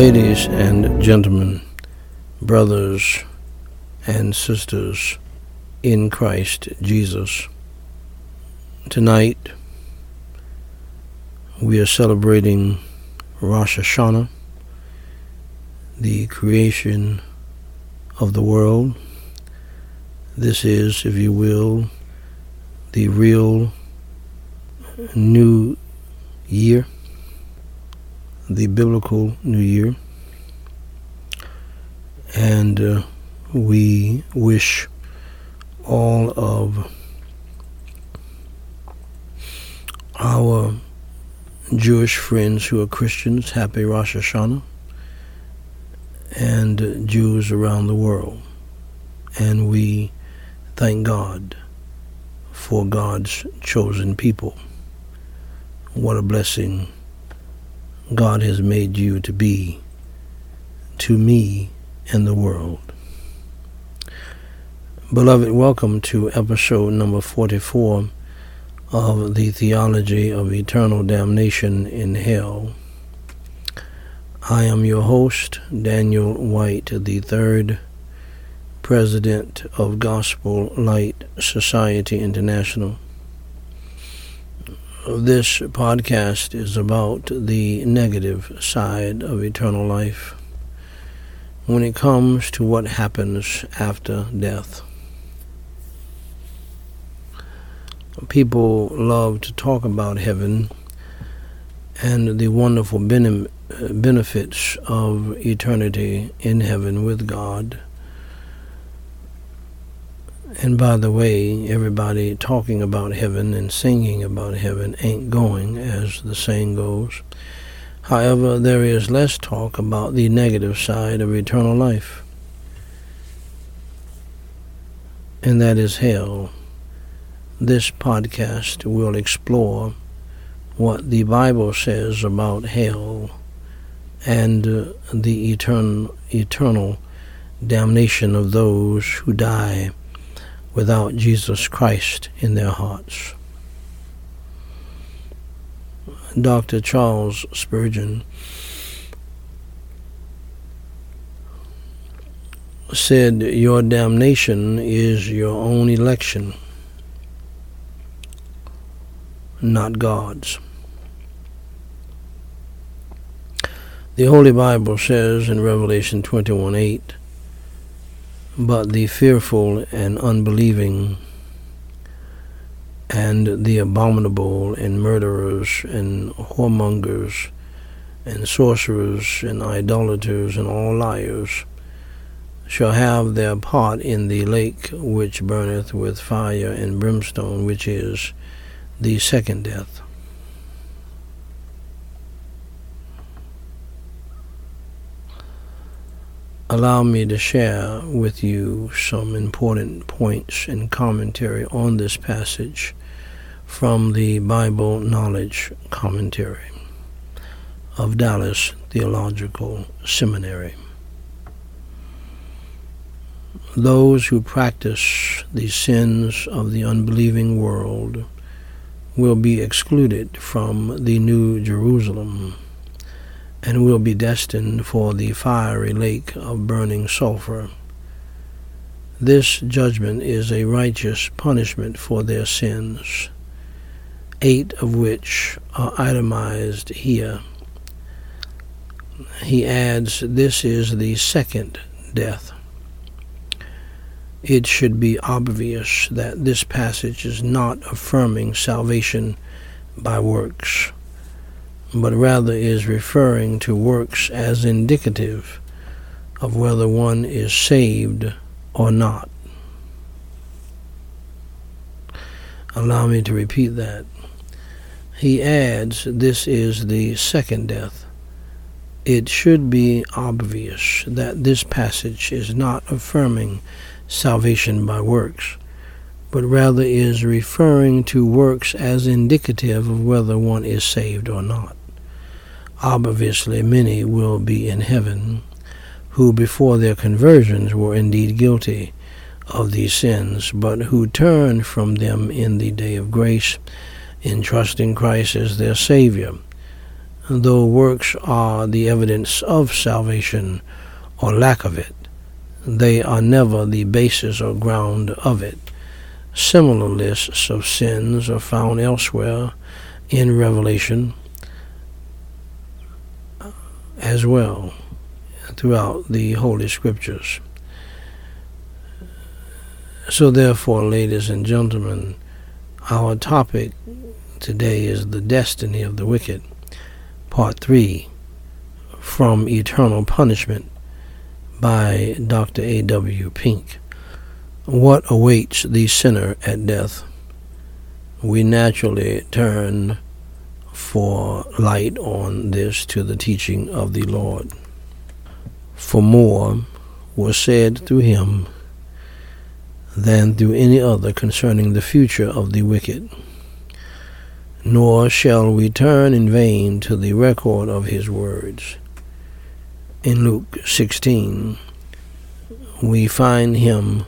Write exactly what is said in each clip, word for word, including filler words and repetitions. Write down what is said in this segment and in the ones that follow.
Ladies and gentlemen, brothers and sisters in Christ Jesus, tonight we are celebrating Rosh Hashanah, the creation of the world. This is, if you will, the real new year, the biblical new year, and uh, we wish all of our Jewish friends who are Christians happy Rosh Hashanah, and uh, Jews around the world. And we thank God for God's chosen people. What a blessing God has made you to be to me and the world. Beloved, welcome to episode number forty-four of the Theology of Eternal Damnation in Hell. I am your host, Daniel White the third, President of Gospel Light Society International. This podcast is about the negative side of eternal life when it comes to what happens after death. People love to talk about heaven and the wonderful benefits of eternity in heaven with God. And by the way, everybody talking about heaven and singing about heaven ain't going, as the saying goes. However, there is less talk about the negative side of eternal life, and that is hell. This podcast will explore what the Bible says about hell and uh, the eternal, eternal damnation of those who die without Jesus Christ in their hearts. Doctor Charles Spurgeon said, "Your damnation is your own election, not God's." The Holy Bible says in Revelation twenty-one eight, "But the fearful and unbelieving, and the abominable, and murderers, and whoremongers, and sorcerers, and idolaters, and all liars, shall have their part in the lake which burneth with fire and brimstone, which is the second death." Allow me to share with you some important points and commentary on this passage from the Bible Knowledge Commentary of Dallas Theological Seminary. Those who practice the sins of the unbelieving world will be excluded from the New Jerusalem and will be destined for the fiery lake of burning sulfur. This judgment is a righteous punishment for their sins, eight of which are itemized here. He adds, this is the second death. It should be obvious that this passage is not affirming salvation by works, but rather is referring to works as indicative of whether one is saved or not. Allow me to repeat that. He adds, this is the second death. It should be obvious that this passage is not affirming salvation by works, but rather is referring to works as indicative of whether one is saved or not. Obviously, many will be in heaven who before their conversions were indeed guilty of these sins, but who turned from them in the day of grace in trusting Christ as their Savior. though works are the evidence of salvation or lack of it, they are never the basis or ground of it. Similar lists of sins are found elsewhere in Revelation as well throughout the Holy Scriptures. So therefore, ladies and gentlemen, our topic today is the destiny of the wicked, part three, From Eternal Punishment by Doctor A W Pink. What awaits the sinner at death? We naturally turn for light on this to the teaching of the Lord. For more was said through him than through any other concerning the future of the wicked. Nor shall we turn in vain to the record of his words. In Luke sixteen, we find him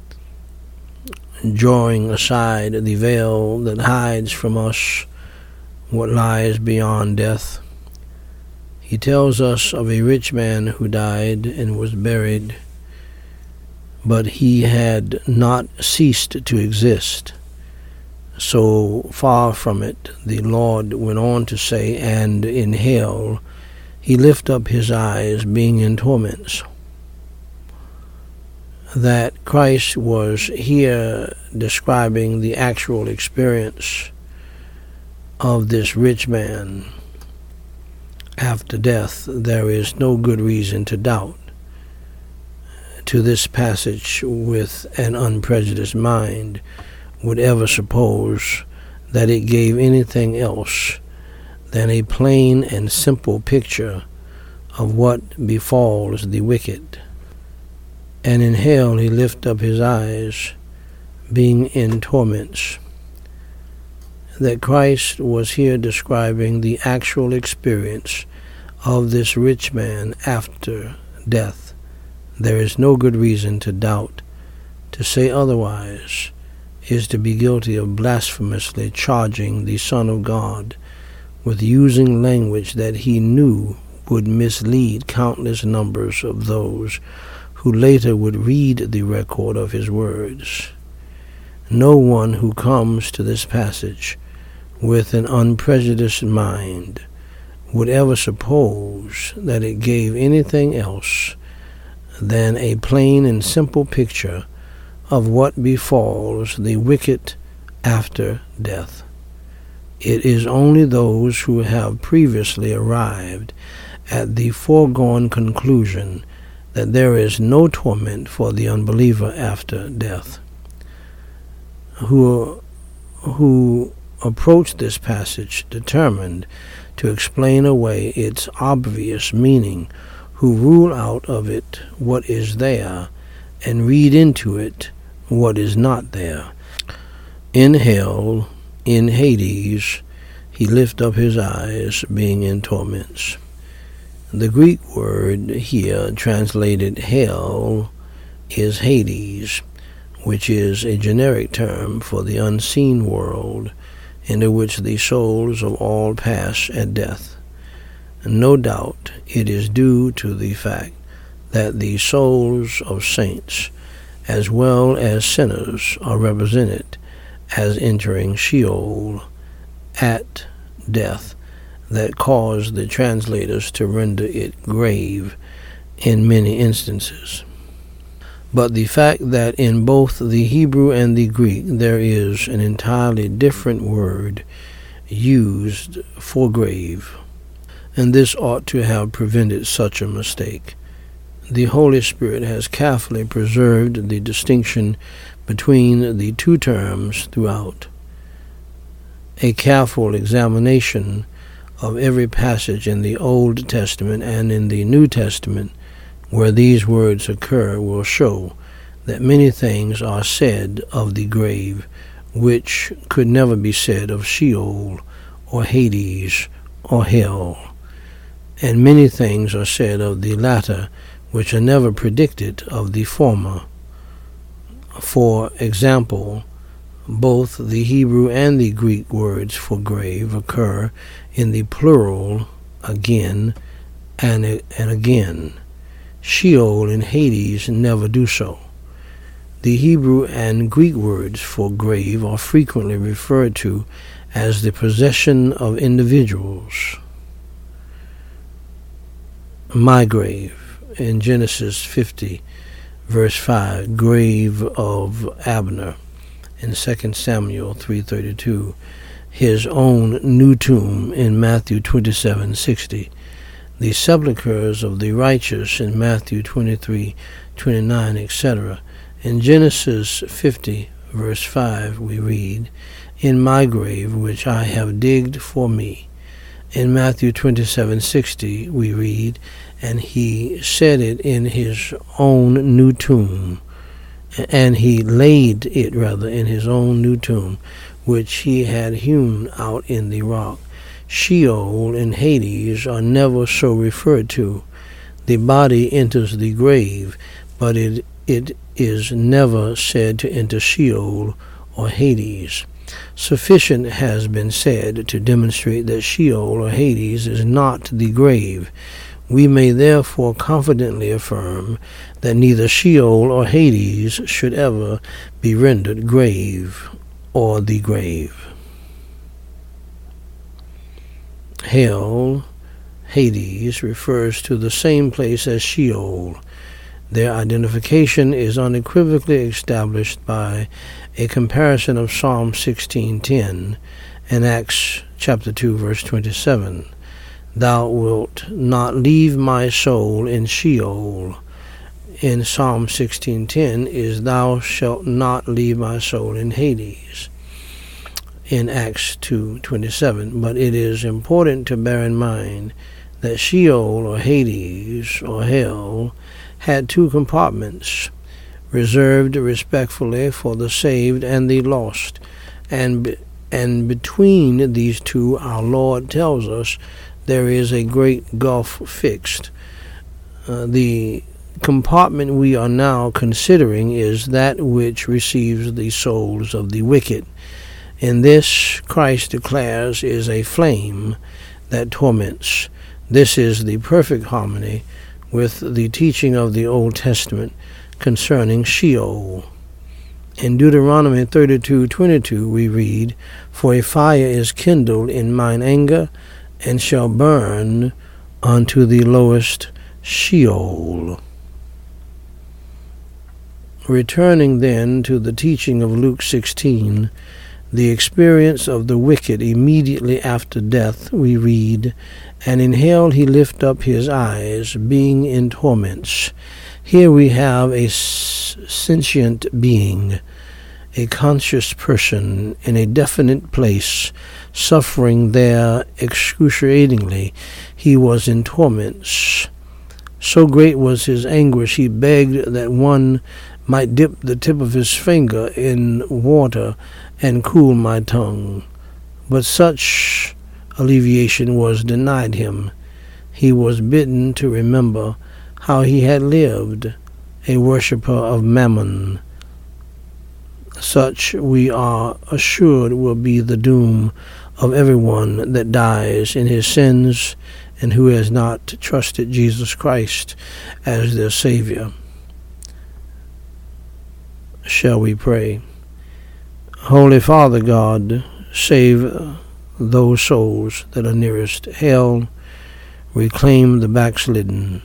drawing aside the veil that hides from us what lies beyond death. He tells us of a rich man who died and was buried, but he had not ceased to exist. So far from it, the Lord went on to say, and in hell he lift up his eyes, being in torments. That Christ was here describing the actual experience of this rich man after death, there is no good reason to doubt. To this passage, with an unprejudiced mind, would ever suppose that it gave anything else than a plain and simple picture of what befalls the wicked. And in hell he lift up his eyes, being in torments. That Christ was here describing the actual experience of this rich man after death. There is no good reason to doubt. To say otherwise is to be guilty of blasphemously charging the Son of God with using language that he knew would mislead countless numbers of those who later would read the record of his words. No one who comes to this passage with an unprejudiced mind would ever suppose that it gave anything else than a plain and simple picture of what befalls the wicked after death. It is only those who have previously arrived at the foregone conclusion that there is no torment for the unbeliever after death, who, who approach this passage determined to explain away its obvious meaning, who rule out of it what is there and read into it what is not there. In hell, in Hades, he lift up his eyes, being in torments. The Greek word here translated hell is Hades, which is a generic term for the unseen world into which the souls of all pass at death. No doubt it is due to the fact that the souls of saints as well as sinners are represented as entering Sheol at death that caused the translators to render it grave in many instances. But the fact that in both the Hebrew and the Greek there is an entirely different word used for grave, and this ought to have prevented such a mistake. The Holy Spirit has carefully preserved the distinction between the two terms throughout. A careful examination of every passage in the Old Testament and in the New Testament where these words occur will show that many things are said of the grave which could never be said of Sheol or Hades or hell, and many things are said of the latter which are never predicted of the former. For example, both the Hebrew and the Greek words for grave occur in the plural again and, and again. Sheol and Hades never do so. The Hebrew and Greek words for grave are frequently referred to as the possession of individuals. My grave, in Genesis fifty, verse five, grave of Abner. In Second Samuel three thirty-two, his own new tomb in Matthew twenty-seven sixty, the sepulchres of the righteous in Matthew twenty-three twenty-nine, et cetera. In Genesis fifty, verse five, we read, "In my grave which I have digged for me." In Matthew twenty-seven sixty, we read, "And he set it in his own new tomb." And he laid it, rather, in his own new tomb, which he had hewn out in the rock. Sheol and Hades are never so referred to. The body enters the grave, but it it is never said to enter Sheol or Hades. Sufficient has been said to demonstrate that Sheol or Hades is not the grave. We may therefore confidently affirm that neither Sheol or Hades should ever be rendered grave or the grave. Hell, Hades, refers to the same place as Sheol. Their identification is unequivocally established by a comparison of Psalm sixteen ten and Acts chapter two, verse twenty-seven. "Thou wilt not leave my soul in Sheol." In Psalm sixteen ten is "Thou shalt not leave my soul in Hades" in Acts two twenty-seven. But it is important to bear in mind that Sheol or Hades or hell had two compartments, reserved respectfully for the saved and the lost, and and between these two, our Lord tells us, there is a great gulf fixed. Uh, the compartment we are now considering is that which receives the souls of the wicked. In this, Christ declares, is a flame that torments. This is the perfect harmony with the teaching of the Old Testament concerning Sheol. In Deuteronomy thirty-two twenty-two we read, "For a fire is kindled in mine anger, and shall burn unto the lowest Sheol." Returning then to the teaching of Luke sixteen, the experience of the wicked immediately after death, we read, "And in hell he lift up his eyes, being in torments." Here we have a sentient being, a conscious person in a definite place, suffering there excruciatingly. He was in torments. So great was his anguish, he begged that one might dip the tip of his finger in water and cool my tongue. But such alleviation was denied him. He was bidden to remember how he had lived, a worshipper of Mammon. Such, we are assured, will be the doom of everyone that dies in his sins and who has not trusted Jesus Christ as their Savior. Shall we pray? Holy Father God, save those souls that are nearest hell, reclaim the backslidden,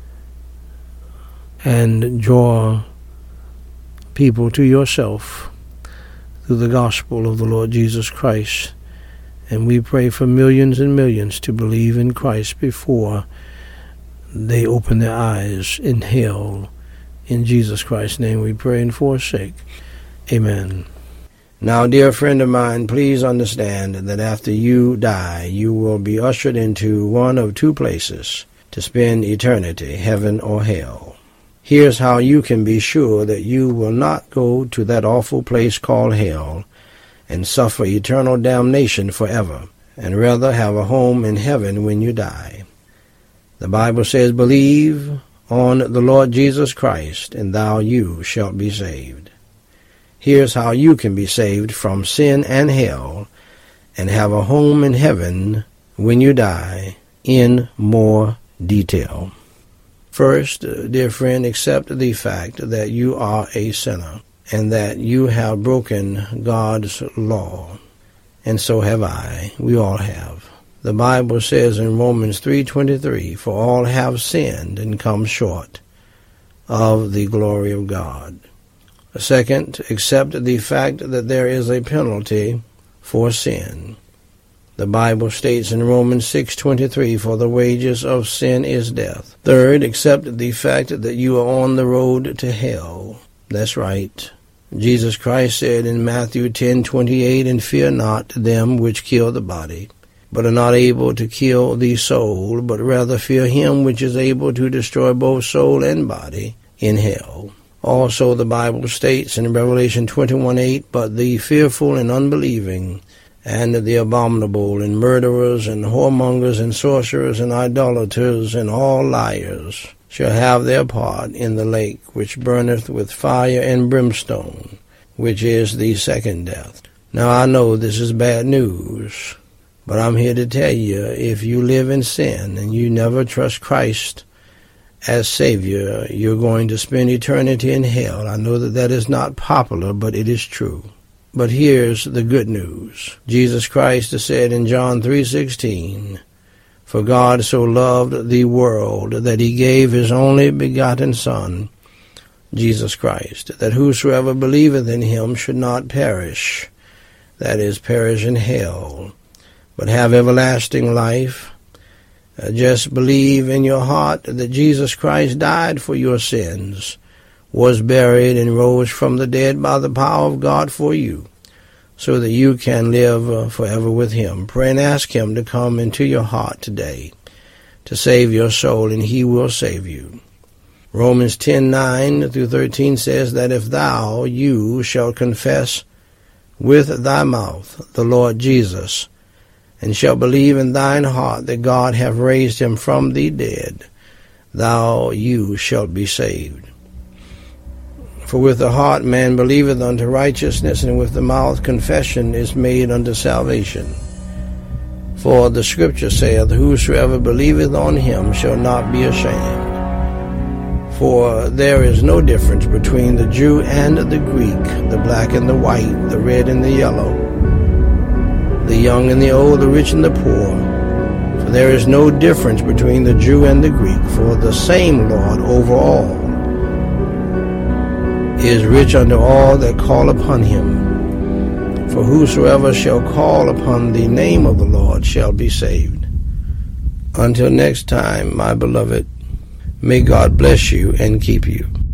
and draw people to yourself through the gospel of the Lord Jesus Christ. And we pray for millions and millions to believe in Christ before they open their eyes in hell. In Jesus Christ's name we pray and forsake. Amen. Now, dear friend of mine, please understand that after you die, you will be ushered into one of two places to spend eternity, heaven or hell. Here's how you can be sure that you will not go to that awful place called hell and suffer eternal damnation forever, and rather have a home in heaven when you die. The Bible says, "Believe on the Lord Jesus Christ, and thou you shalt be saved." Here's how you can be saved from sin and hell and have a home in heaven when you die in more detail. First, dear friend, accept the fact that you are a sinner and that you have broken God's law. And so have I. We all have. The Bible says in Romans three twenty-three, "For all have sinned and come short of the glory of God." Second, accept the fact that there is a penalty for sin. The Bible states in Romans six twenty-three, "For the wages of sin is death." Third, accept the fact that you are on the road to hell. That's right. Jesus Christ said in Matthew ten twenty-eight, "And fear not them which kill the body, but are not able to kill the soul, but rather fear him which is able to destroy both soul and body in hell." Also the Bible states in Revelation twenty-one eight, "But the fearful and unbelieving, and the abominable, and murderers, and whoremongers, and sorcerers, and idolaters, and all liars, shall have their part in the lake which burneth with fire and brimstone, which is the second death." Now I know this is bad news, but I'm here to tell you, if you live in sin and you never trust Christ as Savior, you're going to spend eternity in hell. I know that that is not popular, but it is true. But here's the good news. Jesus Christ said in John three sixteen, "For God so loved the world that he gave his only begotten Son, Jesus Christ, that whosoever believeth in him should not perish," that is, perish in hell, "but have everlasting life." Uh, just believe in your heart that Jesus Christ died for your sins, was buried, and rose from the dead by the power of God for you, so that you can live uh, forever with him. Pray and ask him to come into your heart today to save your soul, and he will save you. Romans ten nine through thirteen says that if thou, you, shall confess with thy mouth the Lord Jesus, and shall believe in thine heart that God hath raised him from the dead, thou, you, shalt be saved. For with the heart man believeth unto righteousness, and with the mouth confession is made unto salvation. For the Scripture saith, "Whosoever believeth on him shall not be ashamed." For there is no difference between the Jew and the Greek, the black and the white, the red and the yellow, the young and the old, the rich and the poor. For there is no difference between the Jew and the Greek, for the same Lord over all is rich unto all that call upon him. For whosoever shall call upon the name of the Lord shall be saved. Until next time, my beloved, may God bless you and keep you.